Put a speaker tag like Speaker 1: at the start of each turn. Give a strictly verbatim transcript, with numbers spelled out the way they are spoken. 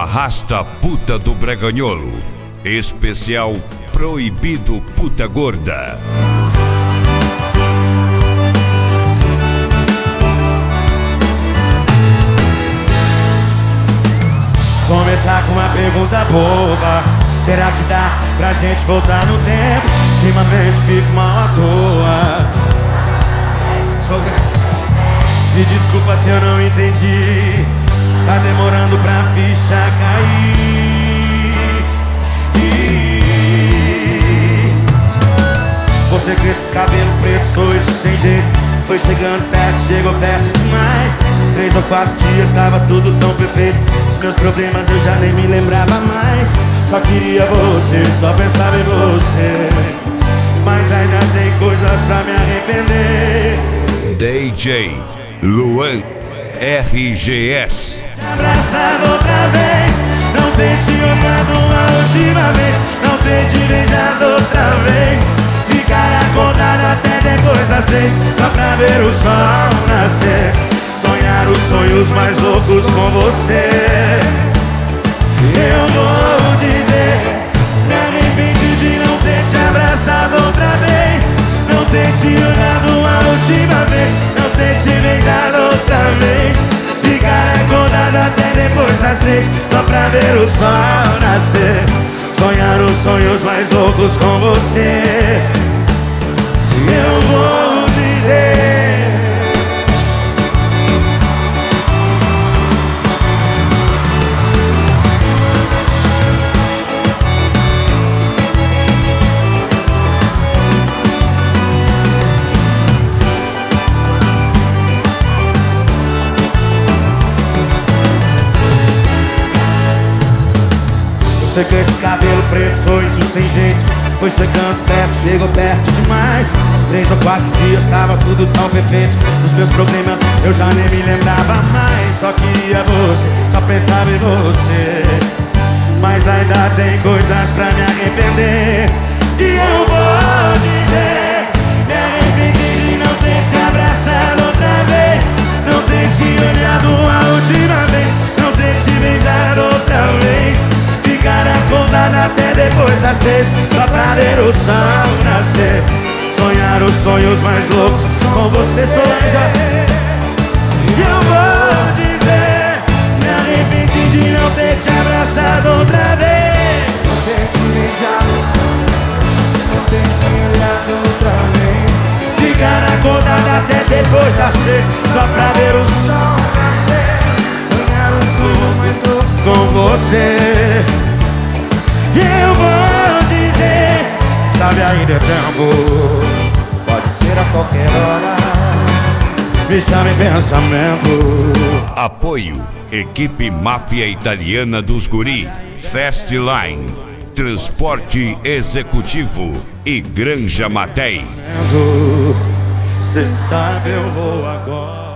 Speaker 1: Arrasta Puta do Breganholo. Especial Proibido Puta Gorda.
Speaker 2: Começar com uma pergunta boba: será que dá pra gente voltar no tempo? Ultimamente fico mal à toa. Sobre... Me desculpa se eu não entendi. Tá demorando pra ficha cair. Você com esse cabelo preto, sorriso sem jeito, foi chegando perto, chegou perto demais. Três ou quatro dias tava tudo tão perfeito. Os meus problemas eu já nem me lembrava mais. Só queria você, só pensava em você. Mas ainda tem coisas pra me arrepender.
Speaker 1: D J Luan R G S.
Speaker 2: Abraçado outra vez, não ter te olhado uma última vez, não ter te beijado outra vez, ficar acordado até depois das seis, só pra ver o sol nascer, sonhar os sonhos mais loucos com você. Eu vou dizer, me arrependi de não ter te abraçado outra vez, não ter te olhado uma última vez, não ter te beijado outra vez, ficar acordado até depois das seis, só pra ver o sol nascer, sonhar os sonhos mais loucos com você. Eu vou dizer, você com esse cabelo preto, sorriso sem jeito, foi chegando perto, chegou perto demais. Três ou quatro dias tava tudo tão perfeito. Os meus problemas eu já nem me lembrava mais. Só queria você, só pensava em você. Mas ainda tem coisas pra me arrepender. E eu vou dizer, me arrependi de não ter te abraçado outra vez, não ter te olhado a última vez, não ter te beijado outra vez, ficar acordado até depois das seis, só pra ver o sol nascer, sonhar os sonhos mais loucos com você, Solange. E eu vou dizer, me arrependi de não ter te abraçado outra vez, não ter te beijado, não ter te olhado outra vez, ficar acordado até depois das seis, só pra ver o sol nascer, sonhar os sonhos mais loucos com você. E eu vou dizer, sabe, ainda é tempo, pode ser a qualquer hora, me chame pensamento.
Speaker 1: Apoio Equipe Máfia Italiana dos Guri, Fastline, Transporte Executivo e Granja Matei.
Speaker 2: Cê sabe, eu vou agora.